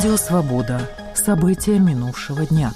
Радио «Свобода». События минувшего дня.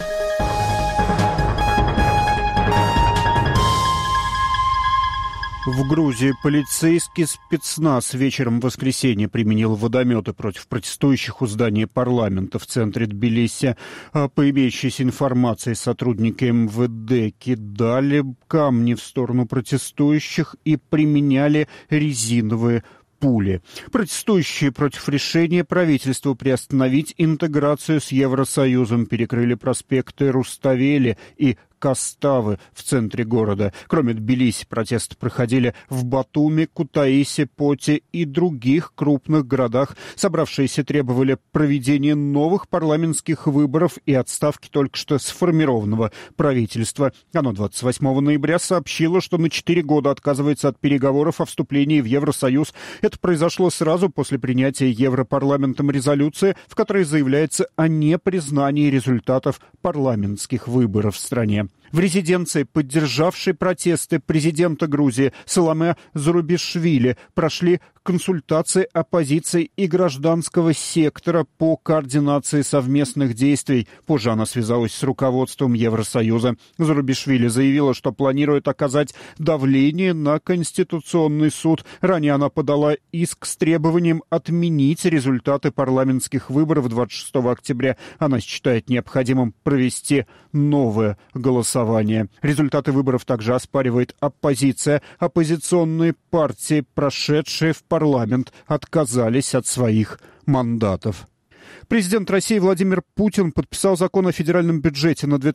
В Грузии полицейский спецназ вечером в воскресенье применил водометы против протестующих у здания парламента в центре Тбилиси. По имеющейся информации, сотрудники МВД кидали камни в сторону протестующих и применяли резиновые пули. Протестующие против решения правительства приостановить интеграцию с Евросоюзом перекрыли проспекты Руставели и Каставы в центре города. Кроме Тбилиси, протесты проходили в Батуми, Кутаиси, Поте и других крупных городах. Собравшиеся требовали проведения новых парламентских выборов и отставки только что сформированного правительства. Оно 28 ноября сообщило, что на 4 года отказывается от переговоров о вступлении в Евросоюз. Это произошло сразу после принятия Европарламентом резолюции, в которой заявляется о непризнании результатов парламентских выборов в стране. В резиденции, поддержавшей протесты президента Грузии Саломе Зурабишвили, прошли консультации оппозиции и гражданского сектора по координации совместных действий. Позже она связалась с руководством Евросоюза. Зурабишвили заявила, что планирует оказать давление на Конституционный суд. Ранее она подала иск с требованием отменить результаты парламентских выборов 26 октября. Она считает необходимым провести новое голосование. Результаты выборов также оспаривает оппозиция. Оппозиционные партии, прошедшие в парламент, отказались от своих мандатов. Президент России Владимир Путин подписал закон о федеральном бюджете на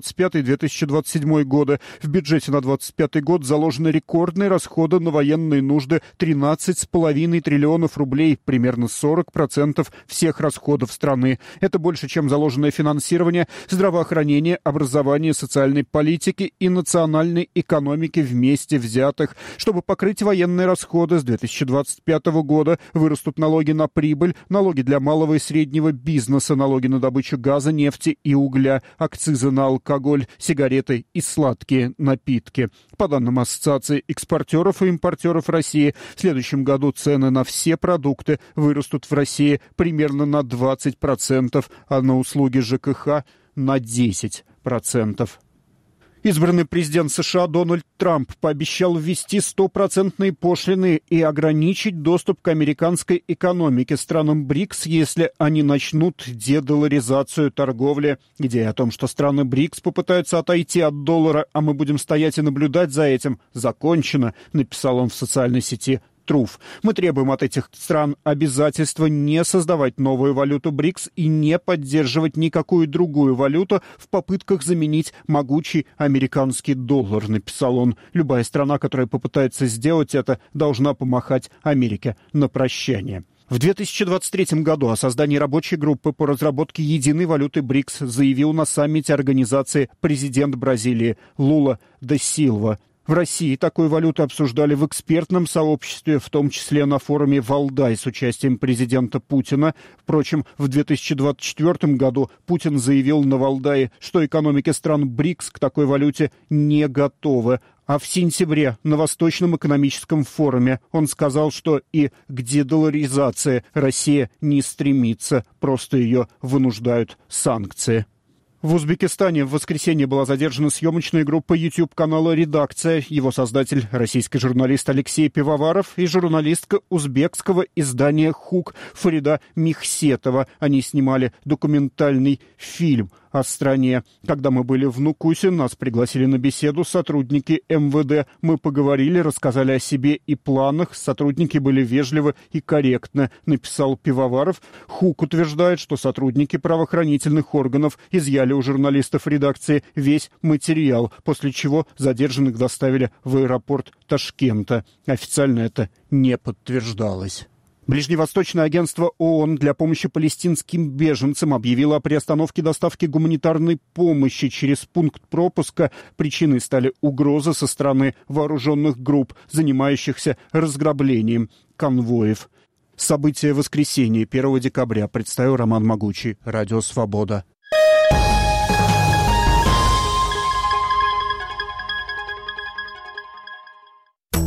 2025-2027 годы. В бюджете на 2025 год заложены рекордные расходы на военные нужды — 13,5 триллионов рублей, примерно 40% всех расходов страны. Это больше, чем заложенное финансирование здравоохранения, образования, социальной политики и национальной экономики вместе взятых. Чтобы покрыть военные расходы, с 2025 года вырастут налоги на прибыль, налоги для малого и среднего бизнеса, налоги на добычу газа, нефти и угля, акцизы на алкоголь, сигареты и сладкие напитки. По данным Ассоциации экспортеров и импортеров России, в следующем году цены на все продукты вырастут в России примерно на 20%, а на услуги ЖКХ на 10%. Избранный президент США Дональд Трамп пообещал ввести 100% пошлины и ограничить доступ к американской экономике странам БРИКС, если они начнут дедоларизацию торговли. Идея о том, что страны БРИКС попытаются отойти от доллара, а мы будем стоять и наблюдать за этим, закончена, написал он в социальной сети Truth. Мы требуем от этих стран обязательства не создавать новую валюту БРИКС и не поддерживать никакую другую валюту в попытках заменить могучий американский доллар, написал он. Любая страна, которая попытается сделать это, должна помахать Америке на прощание. В 2023 году о создании рабочей группы по разработке единой валюты БРИКС заявил на саммите организации президент Бразилии Лула да Силва. В России такую валюту обсуждали в экспертном сообществе, в том числе на форуме «Валдай» с участием президента Путина. Впрочем, в 2024 году Путин заявил на Валдае, что экономики стран БРИКС к такой валюте не готовы. А в сентябре на Восточном экономическом форуме он сказал, что и к дедоларизации Россия не стремится, просто ее вынуждают санкции. В Узбекистане в воскресенье была задержана съемочная группа YouTube-канала «Редакция». Его создатель — российский журналист Алексей Пивоваров и журналистка узбекского издания «Хук» Фарида Михсетова. Они снимали документальный фильм о стране. Когда мы были в Нукусе, нас пригласили на беседу сотрудники МВД. Мы поговорили, рассказали о себе и планах. Сотрудники были вежливы и корректны, написал Пивоваров. ХУК утверждает, что сотрудники правоохранительных органов изъяли у журналистов редакции весь материал, после чего задержанных доставили в аэропорт Ташкента. Официально это не подтверждалось. Ближневосточное агентство ООН для помощи палестинским беженцам объявило о приостановке доставки гуманитарной помощи через пункт пропуска. Причиной стали угрозы со стороны вооруженных групп, занимающихся разграблением конвоев. События воскресенья 1 декабря представил Роман Могучий. Радио «Свобода».